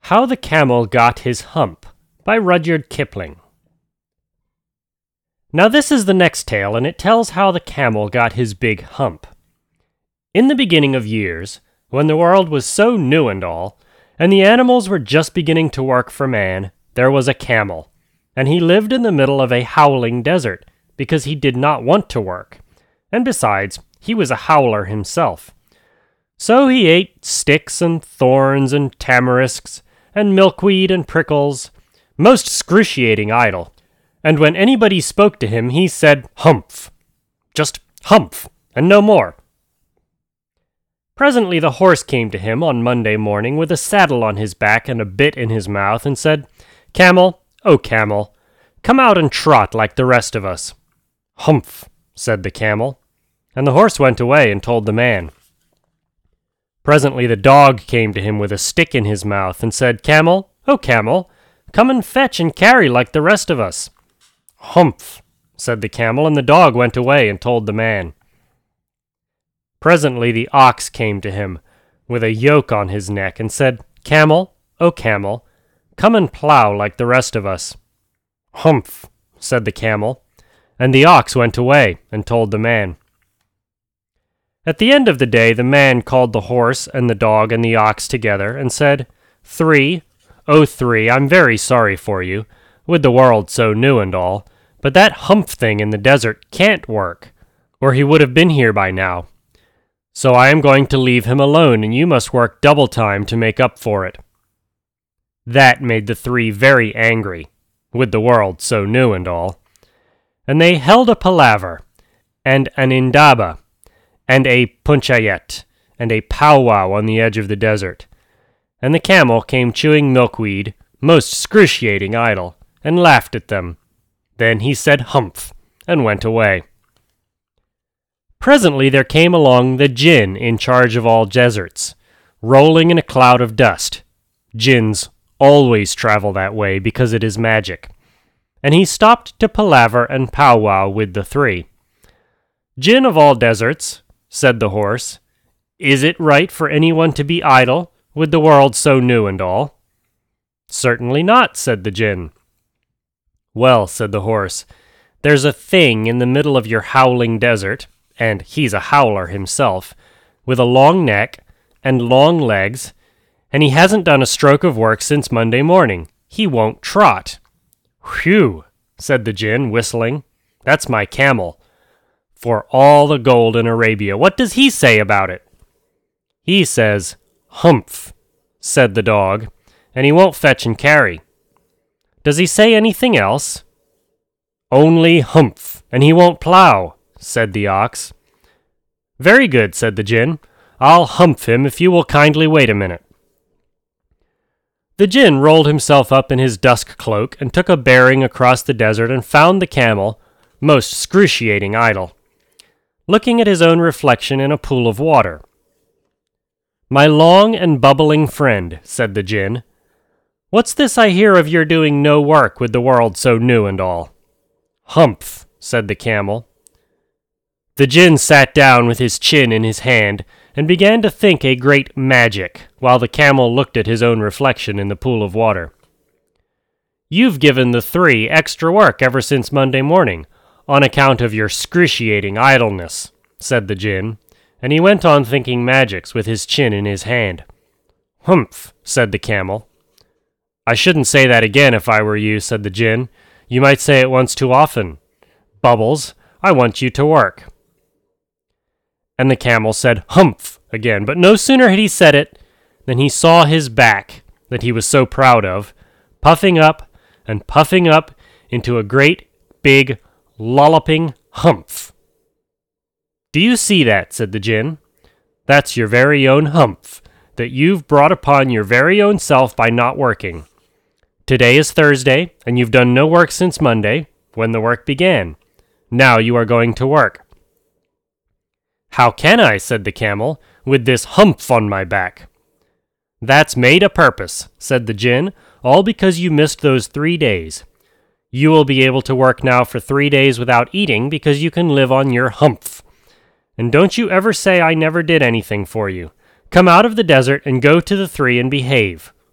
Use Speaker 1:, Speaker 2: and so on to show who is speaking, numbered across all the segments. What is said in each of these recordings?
Speaker 1: How the Camel Got His Hump by Rudyard Kipling. Now this is the next tale, and it tells how the camel got his big hump. In the beginning of years, when the world was so new and all, and the animals were just beginning to work for man, there was a camel, and he lived in the middle of a howling desert, because he did not want to work, and besides, he was a howler himself. So he ate sticks and thorns and tamarisks, and milkweed and prickles, most excruciating idle, and when anybody spoke to him he said humph, just humph, and no more. Presently the horse came to him on Monday morning with a saddle on his back and a bit in his mouth, and said, "Camel, oh camel, come out and trot like the rest of us." "Humph," said the camel, and the horse went away and told the man. Presently the dog came to him with a stick in his mouth, and said, "Camel, oh camel, come and fetch and carry like the rest of us." "Humph," said the camel, and the dog went away and told the man. Presently the ox came to him with a yoke on his neck, and said, "Camel, oh camel, come and plow like the rest of us." "Humph," said the camel, and the ox went away and told the man. At the end of the day the man called the horse and the dog and the ox together, and said, "Three, oh three, I'm very sorry for you, with the world so new and all, but that humph thing in the desert can't work, or he would have been here by now. So I am going to leave him alone, and you must work double time to make up for it." That made the three very angry, with the world so new and all, and they held a palaver, and an indaba, and a punchayet, and a powwow on the edge of the desert, and the camel came chewing milkweed, most excruciating idle, and laughed at them. Then he said humph, and went away. Presently there came along the Jinn in charge of all deserts, rolling in a cloud of dust. Jinns always travel that way because it is magic, and he stopped to palaver and powwow with the three. "Jinn of all deserts," said the horse, "is it right for anyone to be idle, with the world so new and all?" "Certainly not," said the Jinn. "Well," said the horse, "there's a thing in the middle of your howling desert, and he's a howler himself, with a long neck and long legs, and he hasn't done a stroke of work since Monday morning. He won't trot." "Whew," said the Jinn, whistling, "that's my camel. For all the gold in Arabia, what does he say about it?" "He says, humph," said the dog, "and he won't fetch and carry." "Does he say anything else?" "Only humph, and he won't plow," said the ox. "Very good," said the Jinn. "I'll humph him if you will kindly wait a minute." The Jinn rolled himself up in his dusk cloak and took a bearing across the desert and found the camel, most excruciating idle, looking at his own reflection in a pool of water. "My long and bubbling friend," said the Jinn, "what's this I hear of your doing no work with the world so new and all?" "Humph," said the camel. The Jinn sat down with his chin in his hand and began to think a great magic, while the camel looked at his own reflection in the pool of water. "You've given the three extra work ever since Monday morning, on account of your excruciating idleness," said the Jinn, and he went on thinking magics with his chin in his hand. "Humph," said the camel. "I shouldn't say that again if I were you," said the Jinn. "You might say it once too often. Bubbles, I want you to work." And the camel said humph again, but no sooner had he said it than he saw his back, that he was so proud of, puffing up and puffing up into a great, big, lolloping humph. "Do you see that?" said the Jinn. "That's your very own humph, that you've brought upon your very own self by not working. Today is Thursday, and you've done no work since Monday, when the work began. Now you are going to work." "How can I," said the camel, "with this humph on my back?" "That's made a purpose," said the Jinn, "all because you missed those 3 days. You will be able to work now for 3 days without eating because you can live on your humph. And don't you ever say I never did anything for you. Come out of the desert and go to the three and behave,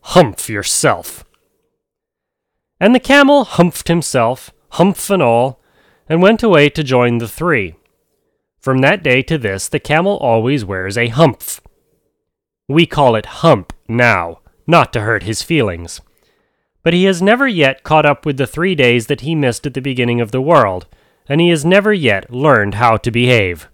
Speaker 1: Humph yourself." And the camel humphed himself, humph and all, and went away to join the three. From that day to this, the camel always wears a humph. We call it hump now, not to hurt his feelings. But he has never yet caught up with the 3 days that he missed at the beginning of the world, and he has never yet learned how to behave.